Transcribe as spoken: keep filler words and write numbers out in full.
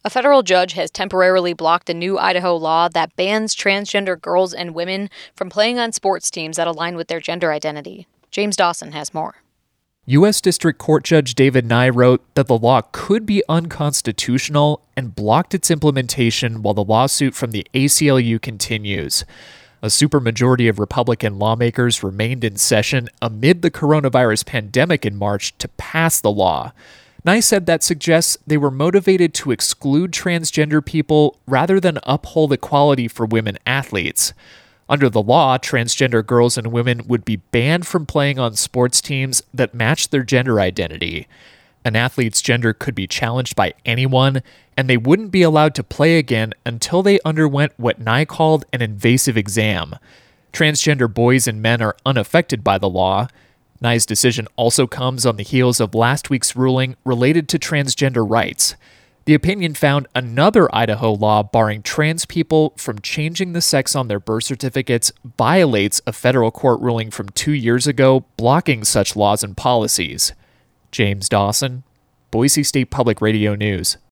A federal judge has temporarily blocked a new Idaho law that bans transgender girls and women from playing on sports teams that align with their gender identity. James Dawson has more. U S District Court Judge David Nye wrote that the law could be unconstitutional and blocked its implementation while the lawsuit from the A C L U continues. A supermajority of Republican lawmakers remained in session amid the coronavirus pandemic in March to pass the law. Nye said that suggests they were motivated to exclude transgender people rather than uphold equality for women athletes. Under the law, transgender girls and women would be banned from playing on sports teams that match their gender identity. An athlete's gender could be challenged by anyone, and they wouldn't be allowed to play again until they underwent what Nye called an invasive exam. Transgender boys and men are unaffected by the law. Nye's decision also comes on the heels of last week's ruling related to transgender rights. The opinion found another Idaho law barring trans people from changing the sex on their birth certificates violates a federal court ruling from two years ago blocking such laws and policies. James Dawson, Boise State Public Radio News.